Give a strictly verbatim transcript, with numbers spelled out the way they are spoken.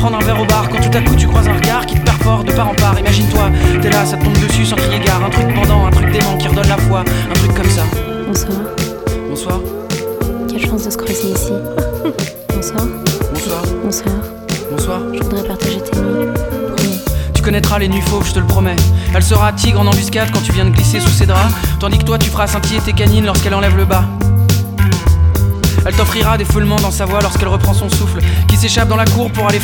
prendre un verre au bar quand tout à coup tu croises un regard qui te perfore de part en part. Imagine-toi, t'es là, ça te tombe dessus sans crier gare. Un truc pendant, un truc dément qui redonne la foi, un truc comme ça. Bonsoir. Bonsoir. Quelle chance de se croiser ici. Bonsoir. Bonsoir. Bonsoir. Bonsoir. Je voudrais partager tes nuits. Promis. Tu connaîtras les nuits fauves, je te le promets. Elle sera tigre en embuscade quand tu viens de glisser sous ses draps, tandis que toi tu feras scintiller tes canines lorsqu'elle enlève le bas. Elle t'offrira des foulements dans sa voix lorsqu'elle reprend son souffle, qui s'échappe dans la cour pour aller